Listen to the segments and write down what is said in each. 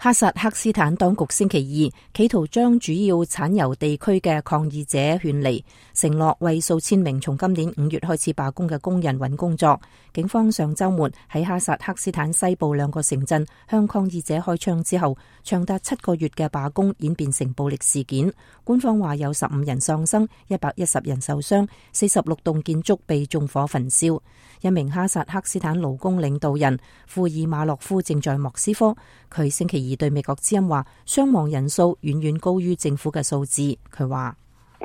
哈薩克斯坦當局星期二企圖將主要產油地區嘅抗議者勸離，承諾為數千名從今年5月開始罷工嘅工人揾工作。警方上週末喺哈薩克斯坦西部2個城鎮向抗議者開槍之後，長達7個月嘅罷工演變成暴力事件。官方話有15人喪生，110人受傷，46棟建築被縱火焚燒。一名哈薩克斯坦勞工領導人庫爾馬洛夫正在莫斯科，佢星期二對美國之音話，傷亡人數遠遠高於政府嘅數字。佢話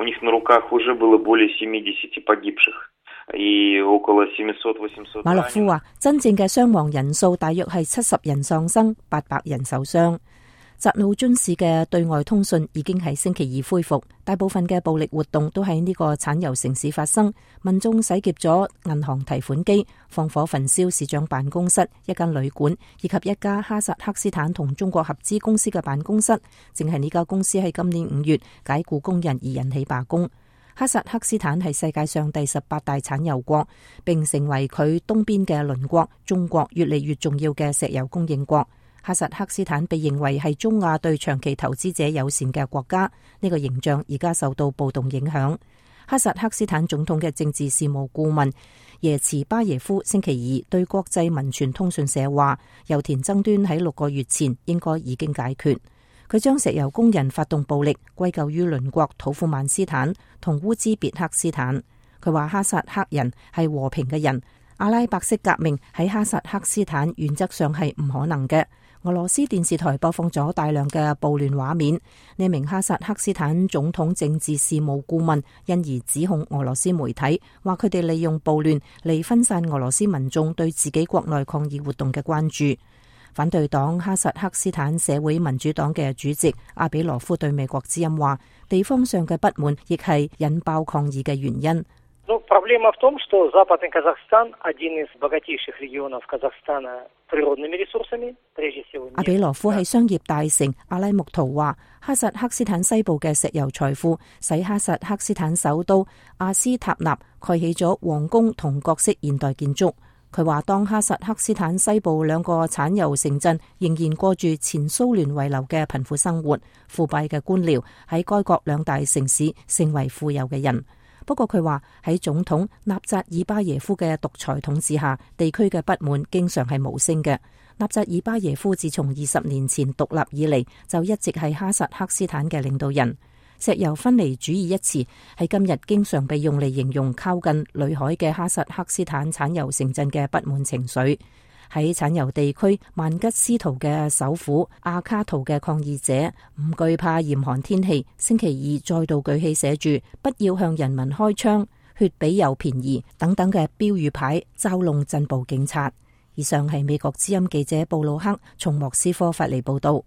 馬洛夫話，真正嘅傷亡人數大約係70人喪生，800人受傷。扎魯津市嘅對外通訊已經喺星期二恢復，大部分嘅暴力活動都喺呢個產油城市發生。民眾洗劫咗銀行提款機，放火焚燒市長辦公室、一間旅館以及一家哈薩克斯坦同中國合資公司嘅辦公室。正係呢家公司喺今年5月解僱工人而引起罷工。哈薩克斯坦係世界上第18大產油國，並成為佢東邊嘅鄰國中國越嚟越重要嘅石油供應國。哈薩克斯坦被認為係中亞對長期投資者友善嘅國家，呢個形象而家受到暴動影響。哈薩克斯坦總統嘅政治事務顧問耶茨巴耶夫星期二對國際民傳通訊社話，油田爭端喺6個月前應該已經解決。佢將石油工人發動暴力歸咎於鄰國土庫曼斯坦同烏茲別克斯坦。佢話哈薩克人係和平嘅人，阿拉伯式革命喺哈薩克斯坦原則上係唔可能嘅。俄羅斯電視台播放咗大量嘅暴亂畫面，呢名哈薩克斯坦總統政治事務顧問因而指控俄羅斯媒體，話佢哋利用暴亂嚟分散俄羅斯民眾對自己國內抗議活動嘅關注。反對黨哈薩克斯坦社會民主黨嘅主席阿比羅夫對美國之音話，地方上嘅不滿亦係引爆抗議嘅原因。 Проблема в том, что Западный Казахстан один из богатейших регионов Казахстана природными ресурсами, прежде всего. 阿比羅夫喺商業大城阿拉木圖話，哈薩克斯坦西部嘅石油財富使哈薩克斯坦首都阿斯塔納蓋起咗皇宮同各式現代建築。佢話，當哈薩克斯坦西部2個產油城鎮仍然過住前蘇聯遺留嘅貧苦生活，腐敗嘅官僚喺該國2大城市成為富有嘅人。不過佢話喺總統納扎爾巴耶夫嘅獨裁統治下，地區嘅不滿經常係無聲嘅。納扎爾巴耶夫自從20年前獨立以嚟，就一直係哈薩克斯坦嘅領導人。石油分離主義一詞喺今日經常被用嚟形容靠近裏海嘅哈薩克斯坦產油城鎮嘅不滿情緒。喺產油地區曼吉斯圖嘅首府阿卡圖嘅抗議者唔懼怕嚴寒天氣，星期二再度舉起寫住不要向人民開槍、血比油便宜等等嘅標語牌，嘲弄鎮暴警察。以上係美國之音記者布魯克從莫斯科發嚟報道。